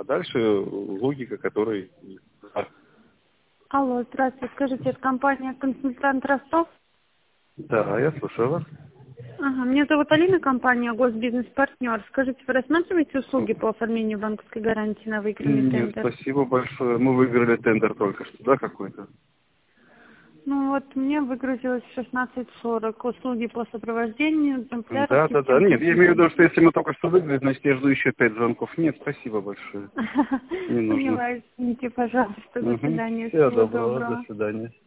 дальше логика, которой... Алло, здравствуйте. Скажите, это компания «Консультант Ростов»? Да, я слушаю вас. Ага, меня зовут Алина, компания «Госбизнес-партнер». Скажите, вы рассматриваете услуги по оформлению банковской гарантии на выигранный Нет, тендер? спасибо большое. Мы выиграли тендер только что, да, какой-то? Ну вот, мне выгрузилось в 16:40 услуги по сопровождению, экземпляров, Да. систем Нет, я имею в виду, что консультации. если мы только что выиграли, значит, я жду еще 5 звонков. Нет, спасибо большое. Не нужно. Поняла, извините, пожалуйста, до свидания, Всего всего доброго, до доброго. свидания.